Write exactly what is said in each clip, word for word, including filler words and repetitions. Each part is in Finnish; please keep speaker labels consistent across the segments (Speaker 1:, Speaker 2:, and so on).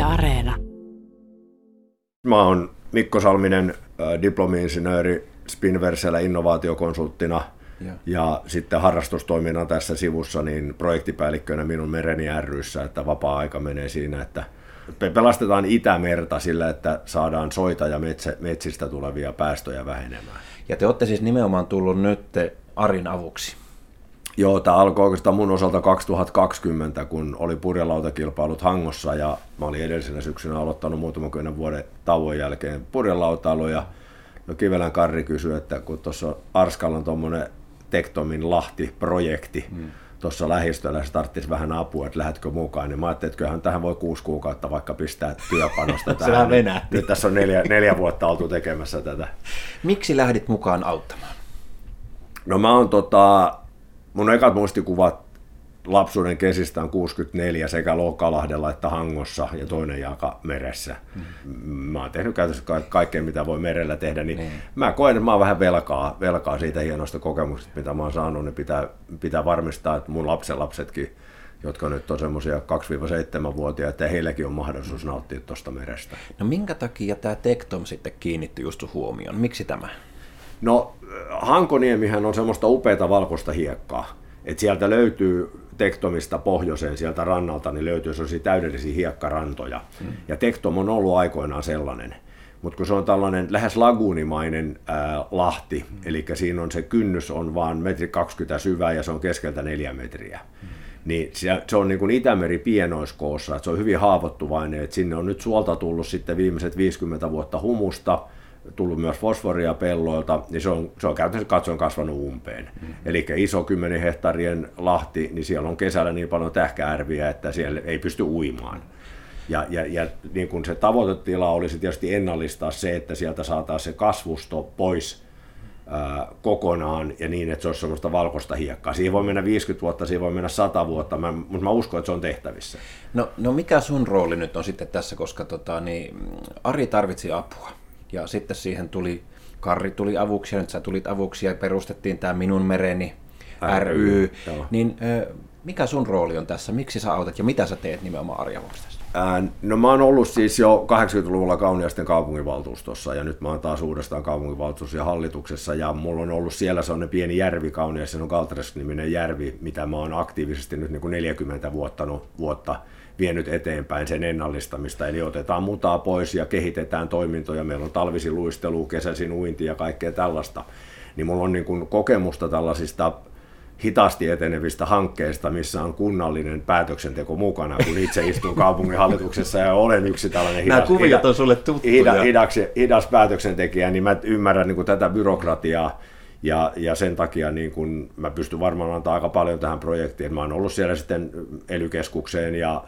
Speaker 1: Areena.
Speaker 2: Mä oon Mikko Salminen, diplomi-insinööri Spinversellä innovaatiokonsulttina ja. ja sitten harrastustoiminnan tässä sivussa niin projektipäällikkönä minun Mereni ry:ssä, että vapaa-aika menee siinä, että pelastetaan Itämerta sillä, että saadaan soita ja metsä, metsistä tulevia päästöjä vähenemään.
Speaker 3: Ja te olette siis nimenomaan tullut nyt Arin avuksi.
Speaker 2: Joo, tämä alkoi oikeastaan mun osalta kaksituhattakaksikymmentä, kun oli purjelautakilpailut Hangossa ja mä olin edellisenä syksynä aloittanut muutaman kymmenen vuoden tauon jälkeen purjelautailu ja no Kivelän Karri kysyi, että kun tuossa Arskalla on tuommoinen Tektomin Lahti-projekti hmm. tuossa lähistöllä, se tarvitsisi vähän apua, että lähdetkö mukaan, niin mä ajattelin, että kyllähän tähän voi kuusi kuukautta vaikka pistää työpanosta tähän. Nyt tässä on neljä, neljä vuotta oltu tekemässä tätä.
Speaker 3: Miksi lähdit mukaan auttamaan?
Speaker 2: No mä oon tota... Mun ekat muistikuvat lapsuuden kesistä on kuusikymmentäneljä sekä Loukkalahdella että Hangossa ja toinen jalka meressä. Mm. Mä oon tehnyt käytössä kaikkea, mitä voi merellä tehdä, niin mm. mä koen, että mä oon vähän velkaa, velkaa siitä hienosta kokemuksesta, mitä mä oon saanut, niin pitää, pitää varmistaa, että mun lapsenlapsetkin, jotka nyt on semmoisia kaksi-seitsemän-vuotiaita, että heilläkin on mahdollisuus nauttia tuosta merestä.
Speaker 3: No minkä takia tämä Tektom sitten kiinnittyi just huomioon? Miksi tämä?
Speaker 2: No Hankoniemihän on semmoista upeata valkoista hiekkaa, että sieltä löytyy Tektomista pohjoiseen, sieltä rannalta, niin löytyy sellaisia täydellisiä hiekkarantoja. Hmm. Ja Tektom on ollut aikoinaan sellainen, mutta kun se on tällainen lähes laguunimainen ää, lahti, hmm. eli siinä on se kynnys on vaan metri kaksikymmentä syvää ja se on keskeltä neljä metriä. Hmm. Niin se, se on niin kuin Itämeri pienoiskoossa, että se on hyvin haavoittuvainen, että sinne on nyt suolta tullut sitten viimeiset viisikymmentä vuotta humusta, tullut myös fosforia pelloilta, niin se on, se on käytännössä katsoen kasvanut umpeen. Mm-hmm. Eli iso kymmenen hehtaarien lahti, niin siellä on kesällä niin paljon tähkäärviä, että siellä ei pysty uimaan. Ja, ja, ja niin kuin se tavoitetila olisi tietysti ennallistaa se, että sieltä saataisiin se kasvusto pois ää, kokonaan ja niin, että se olisi sellaista valkoista hiekkaa. Siihen voi mennä viisikymmentä vuotta, siihen voi mennä sata vuotta, mä, mutta mä uskon, että se on tehtävissä.
Speaker 3: No, no mikä sun rooli nyt on sitten tässä, koska tota, niin, Ari tarvitsi apua. Ja sitten siihen tuli, Karri tuli avuksi ja nyt sä tulit avuksi ja perustettiin tämä Minun Mereni ry. Niin mikä sun rooli on tässä? Miksi sä autat ja mitä sä teet nimenomaan Ari avuksi tässä?
Speaker 2: Ää, no mä oon ollut siis jo kahdeksankymmentäluvulla Kauniaisten kaupunginvaltuustossa ja nyt mä oon taas uudestaan kaupunginvaltuustossa ja hallituksessa ja mulla on ollut siellä sellainen pieni järvi Kauniaisten, se on Kaltresk-niminen järvi, mitä mä oon aktiivisesti nyt niin kuin neljäkymmentä vuotta, vuotta vienyt eteenpäin sen ennallistamista, eli otetaan mutaa pois ja kehitetään toimintoja, meillä on talvisin luistelu, kesäisin uinti ja kaikkea tällaista, niin mulla on niin kuin kokemusta tällaisista hitaasti etenevistä hankkeista, missä on kunnallinen päätöksenteko mukana, kun itse istun kaupunginhallituksessa ja olen yksi tällainen hidas,
Speaker 3: hida, on sulle
Speaker 2: hida, hidas, hidas päätöksentekijä, niin mä ymmärrän niin kuin tätä byrokratiaa ja, ja sen takia niin kuin mä pystyn varmaan antaa aika paljon tähän projektiin. Mä oon ollut siellä sitten E L Y-keskukseen ja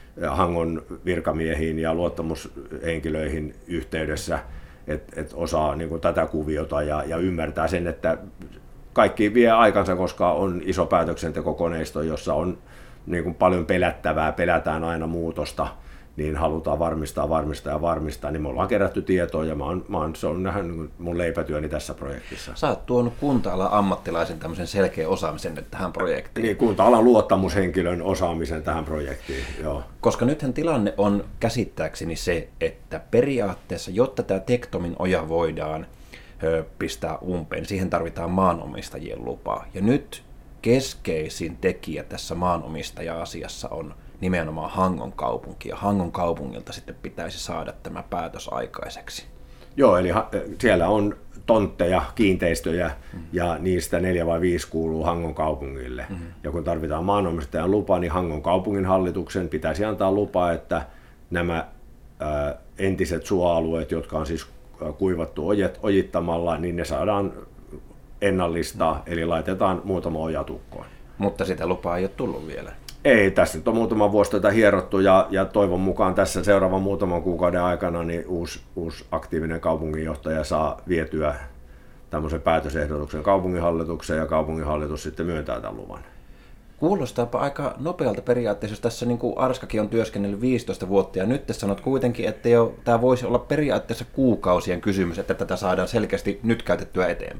Speaker 2: Hangon virkamiehiin ja luottamushenkilöihin yhteydessä, että et osaa niin kuin tätä kuviota ja, ja ymmärtää sen, että kaikki vie aikansa, koska on iso päätöksentekokoneisto, jossa on niin kuin paljon pelättävää, pelätään aina muutosta, niin halutaan varmistaa, varmistaa ja varmistaa, niin me ollaan kerätty tietoa ja mä oon, mä oon, se on nähnyt mun leipätyöni tässä projektissa.
Speaker 3: Sä oot tuonut kunta-alan ammattilaisen tämmöisen selkeän osaamisen nyt tähän projektiin.
Speaker 2: Niin, kunta-alan luottamushenkilön osaamisen tähän projektiin, joo.
Speaker 3: Koska nythän tilanne on käsittääkseni se, että periaatteessa, jotta tämä Tektomin oja voidaan ö, pistää umpeen, siihen tarvitaan maanomistajien lupaa. Ja nyt keskeisin tekijä tässä maanomistaja-asiassa on nimenomaan Hangon kaupunki, ja Hangon kaupungilta sitten pitäisi saada tämä päätös aikaiseksi.
Speaker 2: Joo, eli siellä on tontteja, kiinteistöjä, mm-hmm. ja niistä neljä vai viisi kuuluu Hangon kaupungille. Mm-hmm. Ja kun tarvitaan maanomistajan lupa, niin Hangon kaupungin hallituksen pitäisi antaa lupa, että nämä ää, entiset suoalueet, jotka on siis kuivattu ojet, ojittamalla, niin ne saadaan ennallistaa, mm-hmm. eli laitetaan muutama oja tukkoon.
Speaker 3: Mutta sitä lupaa ei ole tullut vielä.
Speaker 2: Ei, tässä nyt on muutama vuosi tätä hierottu ja, ja toivon mukaan tässä seuraavan muutaman kuukauden aikana niin uusi, uusi aktiivinen kaupunginjohtaja saa vietyä tämmöisen päätösehdotuksen kaupunginhallitukseen ja kaupunginhallitus sitten myöntää tämän luvan.
Speaker 3: Kuulostaapa aika nopealta periaatteessa, jos tässä niin kuin Arskakin on työskennellyt viisitoista vuotta ja nyt te sanot kuitenkin, että jo, tämä voisi olla periaatteessa kuukausien kysymys, että tätä saadaan selkeästi nyt käytettyä eteenpäin.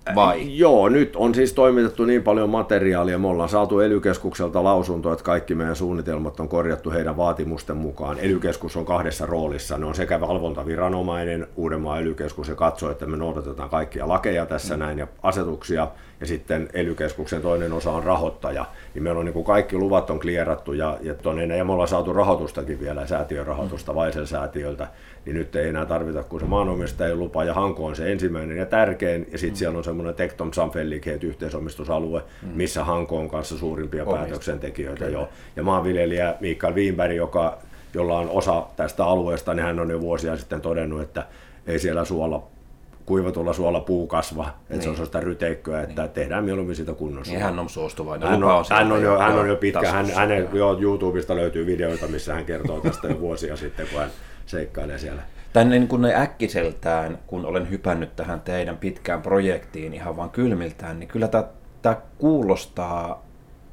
Speaker 3: vai?
Speaker 2: Joo, nyt on siis toimitettu niin paljon materiaalia, me ollaan saatu E L Y-keskukselta lausunto, että kaikki meidän suunnitelmat on korjattu heidän vaatimusten mukaan. E L Y-keskus on kahdessa roolissa, ne on sekä valvontaviranomainen, Uudenmaan E L Y-keskus, ja katsoo, että me noudatetaan kaikkia lakeja tässä mm. näin ja asetuksia, ja sitten E L Y-keskuksen toinen osa on rahoittaja. Niin meillä on niin kuin kaikki luvat on klierattu, ja, ja, tonne, ja me ollaan saatu rahoitustakin vielä, säätiön rahoitusta mm. Vaisen säätiöltä, niin nyt ei enää tarvita kuin se maanomistajien lupa, ja Hanko on se ensimmäinen ja tärkein, ja sitten mm. siellä on semmoinen Tektom Samfällighet yhteisomistusalue, mm. missä Hanko on kanssa suurimpia Omista. päätöksentekijöitä jo. Ja maanviljelijä Mikael Wienberg, joka, jolla on osa tästä alueesta, niin hän on jo vuosia sitten todennut, että ei siellä suolla, kuivatulla suolla puu kasva, että niin. se on sellaista ryteikköä, että niin. tehdään mieluummin sitä kunnossa.
Speaker 3: Niin hän on suostuvainen.
Speaker 2: Hän on, hän on, jo, hän on jo pitkä, hän, hänen jo YouTubesta löytyy videoita, missä hän kertoo tästä jo vuosia sitten, kun hän seikkailee siellä.
Speaker 3: Tänne niin kun äkkiseltään, kun olen hypännyt tähän teidän pitkään projektiin ihan vaan kylmiltään, niin kyllä tämä kuulostaa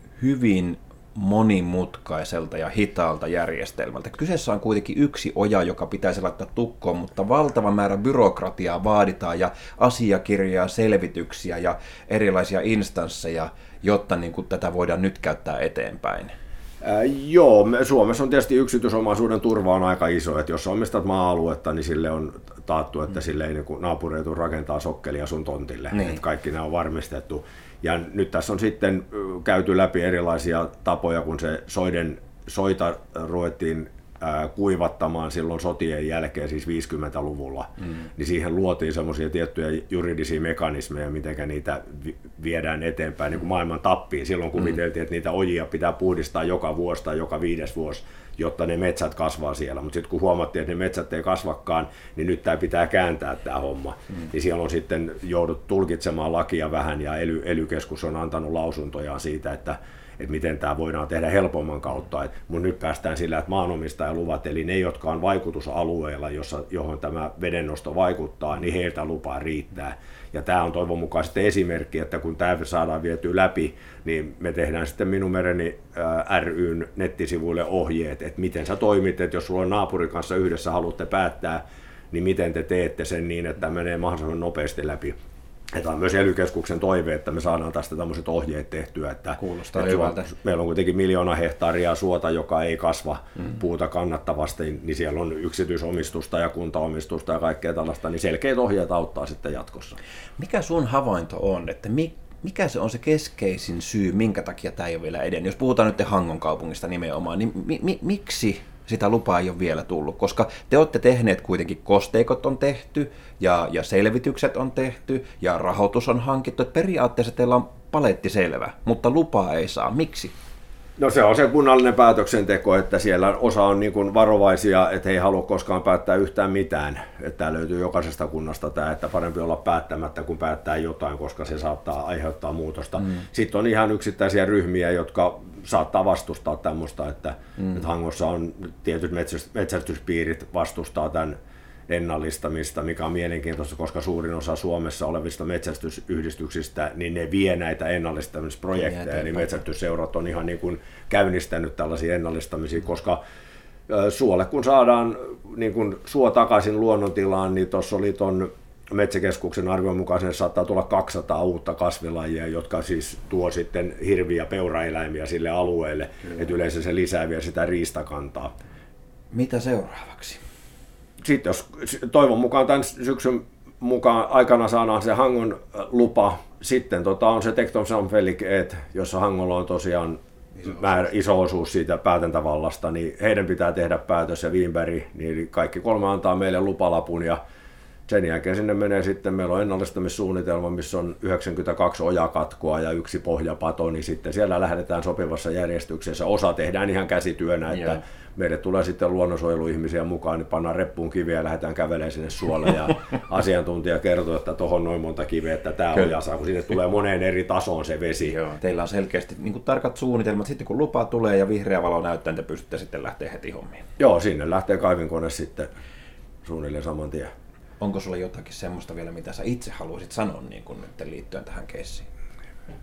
Speaker 3: hyvin monimutkaiselta ja hitaalta järjestelmältä. Kyseessä on kuitenkin yksi oja, joka pitäisi laittaa tukkoon, mutta valtava määrä byrokratiaa vaaditaan ja asiakirjaa, selvityksiä ja erilaisia instansseja, jotta niin kuin tätä voidaan nyt käyttää eteenpäin.
Speaker 2: Äh, joo, me, Suomessa on tietysti yksityisomaisuuden turva on aika iso, että jos omistat maa-aluetta, niin sille on taattu, että mm. sille ei niin naapuri tule rakentaa sokkelia sun tontille, niin. että kaikki nämä on varmistettu. Ja nyt tässä on sitten käyty läpi erilaisia tapoja, kun se soiden, soita ruvettiin ää, kuivattamaan silloin sotien jälkeen, siis viisikymmentäluvulla, mm. niin siihen luotiin semmoisia tiettyjä juridisia mekanismeja, miten niitä viedään eteenpäin niin kuin maailman tappiin. Silloin kuviteltiin, että niitä ojia pitää puhdistaa joka vuosi tai joka viides vuosi, jotta ne metsät kasvaa siellä. Mutta sitten kun huomattiin, että ne metsät ei kasvakaan, niin nyt tämä pitää kääntää tämä homma. Mm. Niin siellä on sitten joudut tulkitsemaan lakia vähän, ja E L Y-keskus on antanut lausuntoja siitä, että, että miten tämä voidaan tehdä helpomman kautta. Mutta nyt päästään sillä, että maanomistajaluvat, eli ne, jotka on vaikutusalueella, jossa, johon tämä vedennosto vaikuttaa, niin heiltä lupaa riittää. Ja tämä on toivon mukaan sitten esimerkki, että kun tämä saadaan vietyä läpi, niin me tehdään sitten Minun mereni ry:n nettisivuille ohjeet, että miten sä toimit, että jos sulla on naapurin kanssa yhdessä haluatte päättää, niin miten te teette sen niin, että menee mahdollisimman nopeasti läpi. Tämä on myös E L Y-keskuksen toive, että me saadaan tästä tämmöiset ohjeet tehtyä, että,
Speaker 3: Kuulostaa
Speaker 2: että
Speaker 3: hyvältä.
Speaker 2: Meillä on kuitenkin miljoona hehtaaria suota, joka ei kasva mm. puuta kannattavasti, niin siellä on yksityisomistusta ja kuntaomistusta ja kaikkea tällaista, niin selkeät ohjeet auttaa sitten jatkossa.
Speaker 3: Mikä sun havainto on, että mi, mikä se on se keskeisin syy, minkä takia tämä ei ole vielä edennyt? Jos puhutaan nyt Hangon kaupungista nimenomaan, niin mi, mi, miksi sitä lupaa ei ole vielä tullut, koska te olette tehneet kuitenkin, kosteikot on tehty ja, ja selvitykset on tehty ja rahoitus on hankittu, että periaatteessa teillä on paletti selvä, mutta lupaa ei saa. Miksi?
Speaker 2: No se on se kunnallinen päätöksenteko, että siellä osa on niin kuin varovaisia, että he ei halua koskaan päättää yhtään mitään. Että tämä löytyy jokaisesta kunnasta tämä, että parempi olla päättämättä kuin päättää jotain, koska se saattaa aiheuttaa muutosta. Mm. Sitten on ihan yksittäisiä ryhmiä, jotka saattaa vastustaa tämmöistä, että, mm. että Hangossa on tietyt metsästyspiirit vastustaa tämän ennallistamista, mikä on mielenkiintoista, koska suurin osa Suomessa olevista metsästysyhdistyksistä, niin ne vie näitä ennallistamisprojekteja, niin metsästysseurat on ihan niin kuin käynnistänyt tällaisia ennallistamisia, koska suolle kun saadaan niin kuin suo takaisin luonnontilaan, niin tuossa oli tuon Metsäkeskuksen arvion mukaan sinne saattaa tulla kaksisataa uutta kasvilajia, jotka siis tuo sitten hirvi- ja peuraeläimiä sille alueelle, että yleensä se lisää vielä sitä riistakantaa.
Speaker 3: Mitä seuraavaksi?
Speaker 2: Sitten jos toivon mukaan tämän syksyn mukaan aikana saadaan se Hangon lupa, sitten tota on se Tektom Samfällighet, jossa Hangolla on tosiaan iso, määrä, iso osuus siitä päätäntävallasta, niin heidän pitää tehdä päätös ja Wienberg, niin kaikki kolme antaa meille lupalapun ja sen jälkeen sinne menee sitten, meillä on ennallistamissuunnitelma, missä on yhdeksänkymmentäkaksi ojakatkoa ja yksi pohjapato, niin sitten siellä lähdetään sopivassa järjestyksessä. Osa tehdään ihan käsityönä, että yeah. meille tulee sitten luonnonsuojeluihmisiä mukaan, niin pannaan reppuun kiviä ja lähdetään kävelemään sinne suolle ja asiantuntija kertoo, että tuohon noin monta kiveä, että tämä oja saa, kun sinne tulee moneen eri tasoon se vesi.
Speaker 3: Joo. Teillä on selkeästi niin kuin tarkat suunnitelmat, sitten kun lupa tulee ja vihreä valo näyttää, niin te pystytte sitten lähteä heti hommiin.
Speaker 2: Joo, sinne lähtee kaivinkone sitten suunnilleen saman tien.
Speaker 3: Onko sulla jotakin semmoista vielä, mitä sä itse haluaisit sanoa niin kuin nyt liittyen tähän keissiin?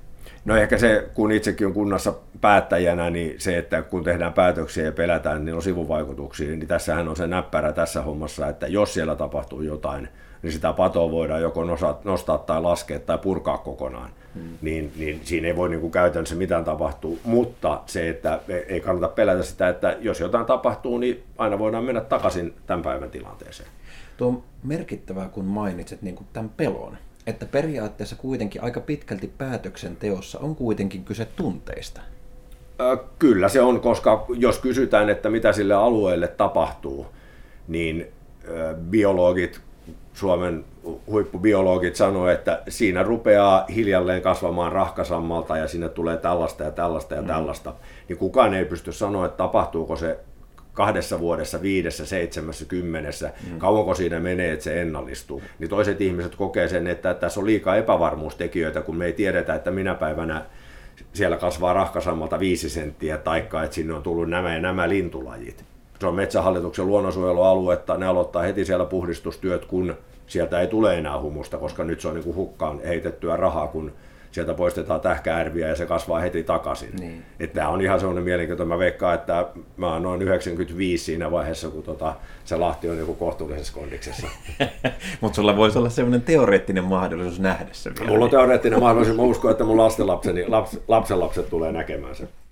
Speaker 2: No ehkä se, kun itsekin on kunnassa päättäjänä, niin se, että kun tehdään päätöksiä ja pelätään, niin on sivuvaikutuksia, niin tässähän on se näppärä tässä hommassa, että jos siellä tapahtuu jotain, niin sitä patoa voidaan joko nostaa tai laskea tai purkaa kokonaan. Hmm. Niin, niin siinä ei voi niin kuin käytännössä mitään tapahtua, mutta se, että ei kannata pelätä sitä, että jos jotain tapahtuu, niin aina voidaan mennä takaisin tämän päivän tilanteeseen.
Speaker 3: Tuo on merkittävää, kun mainitset niin kuin tämän pelon, että periaatteessa kuitenkin aika pitkälti päätöksenteossa on kuitenkin kyse tunteista.
Speaker 2: Kyllä se on, koska jos kysytään, että mitä sille alueelle tapahtuu, niin biologit, Suomen huippubiologit sanoo, että siinä rupeaa hiljalleen kasvamaan rahkasammalta ja sinne tulee tällaista ja tällaista ja tällaista. Niin kukaan ei pysty sanoa, että tapahtuuko se kahdessa vuodessa, viidessä, seitsemässä, kymmenessä, mm. kauanko siinä menee, että se ennallistuu. Niin toiset ihmiset kokee sen, että tässä on liikaa epävarmuustekijöitä, kun me ei tiedetä, että minä päivänä siellä kasvaa rahkasammalta viisi senttiä, taikka että sinne on tullut nämä ja nämä lintulajit. Se on Metsähallituksen luonnonsuojelualuetta, ne aloittaa heti siellä puhdistustyöt, kun sieltä ei tule enää humusta, koska nyt se on niin kuin hukkaan heitettyä rahaa, kun sieltä poistetaan tähkäärviä ja se kasvaa heti takaisin. Niin. Että tämä on ihan sellainen mielenkiintoinen. Mä veikkaan, että mä oon noin yhdeksänkymmentäviisi siinä vaiheessa, kun tota, se Lahti on joku kohtuullisessa kondiksessa.
Speaker 3: Mutta sulla voisi olla sellainen teoreettinen mahdollisuus nähdä se vielä.
Speaker 2: Mulla on teoreettinen mahdollisuus. Mä uskon, että mun lastenlapseni, laps, lapsenlapset tulee näkemään sen.